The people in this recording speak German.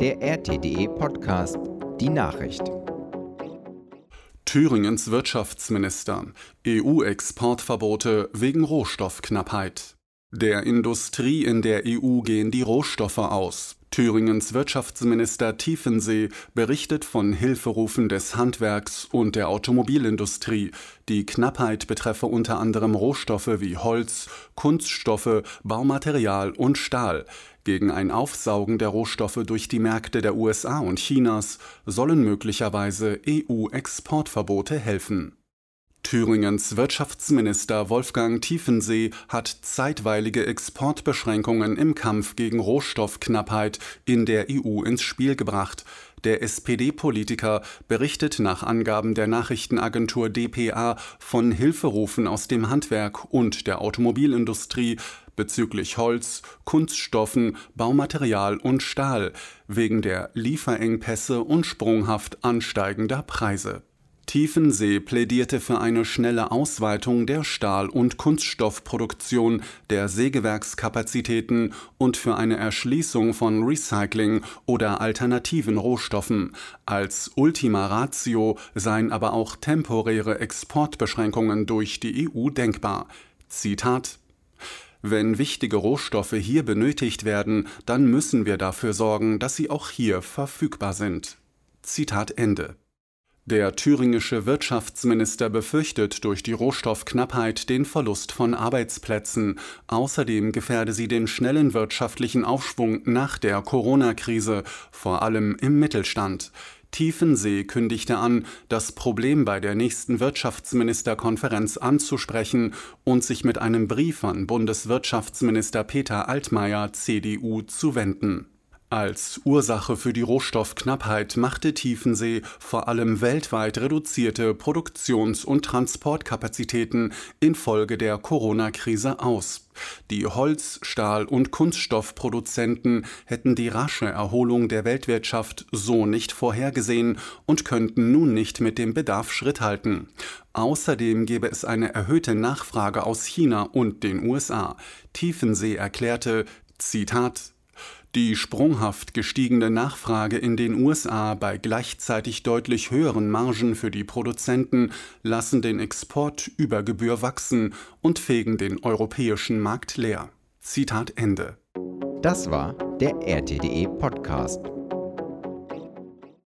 der RTDE Podcast, die Nachricht. Thüringens Wirtschaftsminister: EU-Exportverbote wegen Rohstoffknappheit. Der Industrie in der EU gehen die Rohstoffe aus. Thüringens Wirtschaftsminister Tiefensee berichtet von Hilferufen des Handwerks und der Automobilindustrie. Die Knappheit betreffe unter anderem Rohstoffe wie Holz, Kunststoffe, Baumaterial und Stahl. Gegen ein Aufsaugen der Rohstoffe durch die Märkte der USA und Chinas sollen möglicherweise EU-Exportverbote helfen. Thüringens Wirtschaftsminister Wolfgang Tiefensee hat zeitweilige Exportbeschränkungen im Kampf gegen Rohstoffknappheit in der EU ins Spiel gebracht. Der SPD-Politiker berichtet nach Angaben der Nachrichtenagentur dpa von Hilferufen aus dem Handwerk und der Automobilindustrie bezüglich Holz, Kunststoffen, Baumaterial und Stahl wegen der Lieferengpässe und sprunghaft ansteigender Preise. Tiefensee plädierte für eine schnelle Ausweitung der Stahl- und Kunststoffproduktion, der Sägewerkskapazitäten und für eine Erschließung von Recycling oder alternativen Rohstoffen. Als Ultima Ratio seien aber auch temporäre Exportbeschränkungen durch die EU denkbar. Zitat: Wenn wichtige Rohstoffe hier benötigt werden, dann müssen wir dafür sorgen, dass sie auch hier verfügbar sind. Zitat Ende. Der thüringische Wirtschaftsminister befürchtet durch die Rohstoffknappheit den Verlust von Arbeitsplätzen. Außerdem gefährde sie den schnellen wirtschaftlichen Aufschwung nach der Corona-Krise, vor allem im Mittelstand. Tiefensee kündigte an, das Problem bei der nächsten Wirtschaftsministerkonferenz anzusprechen und sich mit einem Brief an Bundeswirtschaftsminister Peter Altmaier, CDU, zu wenden. Als Ursache für die Rohstoffknappheit machte Tiefensee vor allem weltweit reduzierte Produktions- und Transportkapazitäten infolge der Corona-Krise aus. Die Holz-, Stahl- und Kunststoffproduzenten hätten die rasche Erholung der Weltwirtschaft so nicht vorhergesehen und könnten nun nicht mit dem Bedarf Schritt halten. Außerdem gäbe es eine erhöhte Nachfrage aus China und den USA. Tiefensee erklärte, Zitat: Die sprunghaft gestiegene Nachfrage in den USA bei gleichzeitig deutlich höheren Margen für die Produzenten lassen den Export über Gebühr wachsen und fegen den europäischen Markt leer. Zitat Ende. Das war der RTDE Podcast.